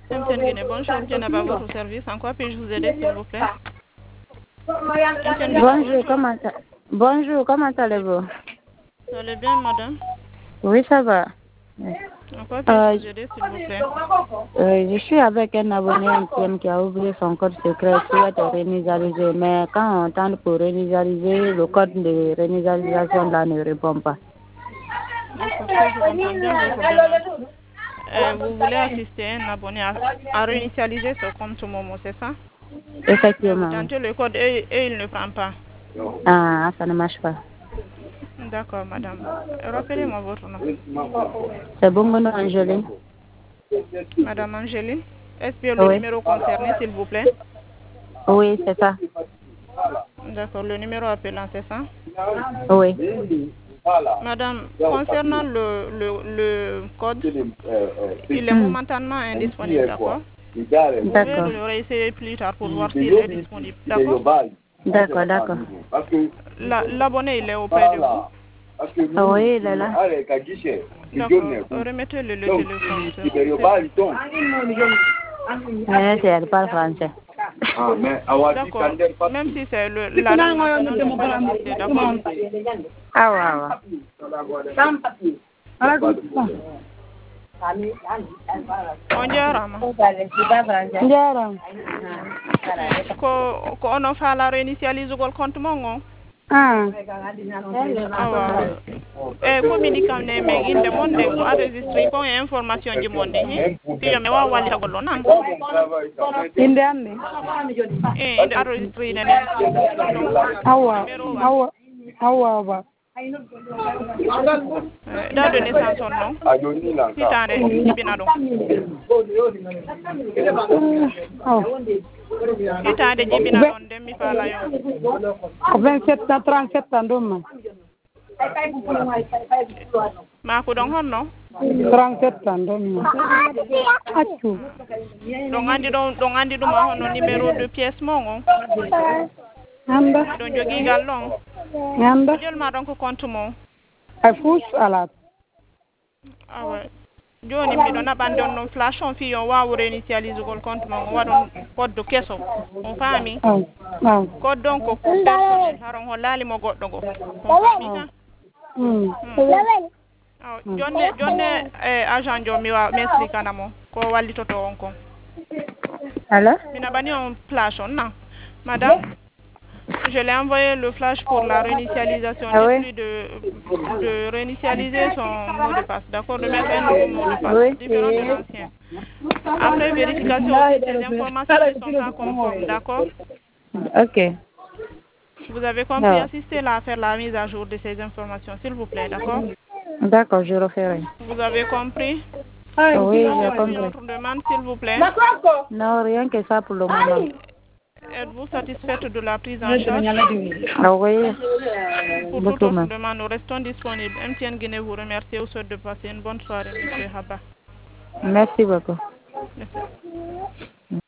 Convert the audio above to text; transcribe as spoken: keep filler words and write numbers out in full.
M T N Guinée, bonjour, Djenaba à votre service. En quoi puis-je vous aider, s'il vous plaît? Bonjour, comment ça... Bonjour, comment allez-vous? Vous allez bien, madame? Oui, ça va. En quoi puis-je Euh, vous aider, s'il vous plaît? euh, je suis avec un abonné M T N qui a oublié son code secret, qui souhaite réinitialiser. Mais quand on tente pour réinitialiser, le code de réinitialisation là ne répond pas. D'accord, ça, je comprends bien votre demande. Euh, vous voulez assister un abonné à, à réinitialiser ce compte Momo, c'est ça? Mais vous Effectivement. tentez le code et, et il ne prend pas. Ah, ça ne marche pas. D'accord, madame. Rappelez-moi votre nom. C'est bon, mon nom, Angéline? Madame Angéline, est-ce bien le Oui. numéro concerné, s'il vous plaît? Oui, c'est ça. D'accord, le numéro appelant, c'est ça? Oui. Madame, concernant le, le, le code, il est Hmm. momentanément indisponible, d'accord? Vous pouvez D'accord. le réessayer plus tard pour voir s'il est disponible, d'accord? D'accord, d'accord. La- L'abonné, il est auprès de vous? Ah oui, il est là. D'accord, remettez-le le téléphone. s'il vous plaît. Mais si elle parle français. D'accord, même si c'est le, la langue nationale, on peut l'assister, d'accord? Ah ouais, On jarama. ouais. Jaram. Eh, ko ko onon faala réinitialisugol compte mon on? Ah. awa e communiquant ne men inde mon nden ko enregistré kon e information ji mon ɗin he fiyo mi wawa wallitagol o nan Inde ammi. e inde enregistré nenen donc Awa. numéro wa Awa. Awa ba. Eh, date de naissance on noon hitande jibina ɗum Oh. hitande jibina ɗon nden mi faala yon Ko vingt-sept ans, trente-sept ans ɗum ma. mako ɗon honno trente-sept ans ɗum ma. Accu. ɗon andi ɗon ɗon andi ɗuma hono numéro de pièce mon on Anda. ɗon joguigal ɗon Anda. jolma ɗon ko compte mon Ay fus alat. awa joni miɗo naɓande on ɗon flash on fi on wawa réinitialisugol compte mon on waɗon code kesso on faami Ah. Ah. code ɗon ko personnel haron hollalimo goɗɗo go on faami ka Hmm. awa jonne jonne e agent jo mi wawa mi explicanamo ko wallitoto on kon Alors? mi naɓani on flash on nan madame je l'ai envoyé le flash pour la réinitialisation Ah oui? plus de de réinitialiser son mot de passe, d'accord, de mettre un nouveau mot de passe Oui. différent de l'ancien. Après vérification aussi, ces informations ne sont pas conformes, d'accord? Ok. Vous avez compris, Ah. assister là à faire la mise à jour de ces informations, s'il vous plaît, d'accord? D'accord, je referai. Vous avez compris? Oui, j'ai Une compris. autre demande, s'il vous plaît. Non, rien que ça pour le moment. Êtes-vous satisfaite de la prise en charge? Ah oui. Pour toute Beaucoup, autre ma. demande, nous restons disponibles. M T N Guinée vous remercie et vous souhaite de passer une bonne soirée, monsieur Haba. Merci beaucoup. Merci.